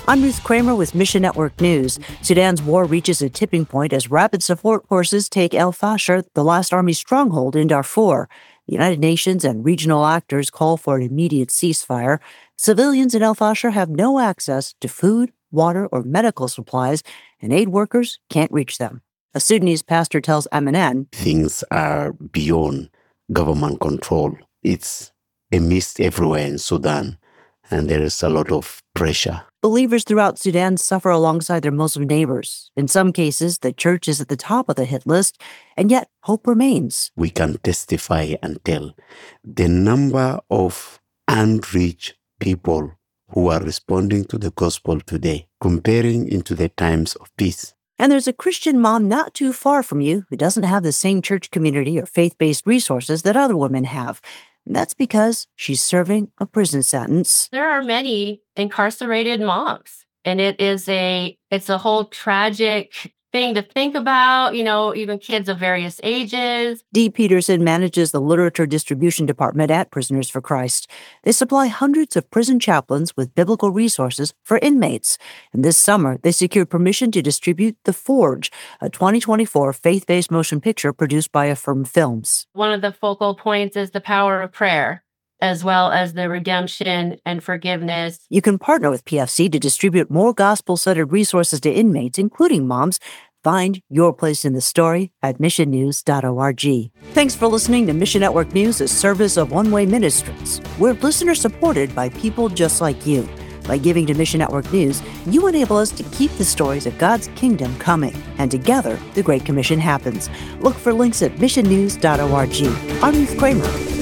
I'm Ruth Kramer with Mission Network News. Sudan's war reaches a tipping point as rapid support forces take El Fasher, the last army stronghold in Darfur. The United Nations and regional actors call for an immediate ceasefire. Civilians in El Fasher have no access to food, water, or medical supplies, and aid workers can't reach them. A Sudanese pastor tells MNN, "Things are beyond government control. It's a mist everywhere in Sudan, and there is a lot of pressure." Believers throughout Sudan suffer alongside their Muslim neighbors. In some cases, the church is at the top of the hit list, and yet hope remains. We can testify and tell the number of unreached people who are responding to the gospel today, comparing into the times of peace. And there's a Christian mom not too far from you who doesn't have the same church community or faith-based resources that other women have. And that's because she's serving a prison sentence. There are many incarcerated moms, and it's a whole tragic thing to think about, even kids of various ages. Dee Peterson manages the literature distribution department at Prisoners for Christ. They supply hundreds of prison chaplains with biblical resources for inmates. And this summer, they secured permission to distribute The Forge, a 2024 faith-based motion picture produced by Affirm Films. One of the focal points is the power of prayer, as well as the redemption and forgiveness. You can partner with PFC to distribute more gospel-centered resources to inmates, including moms. Find your place in the story at missionnews.org. Thanks for listening to Mission Network News, a service of One Way Ministries. We're listener-supported by people just like you. By giving to Mission Network News, you enable us to keep the stories of God's kingdom coming. And together, the Great Commission happens. Look for links at missionnews.org. I'm Ruth Kramer.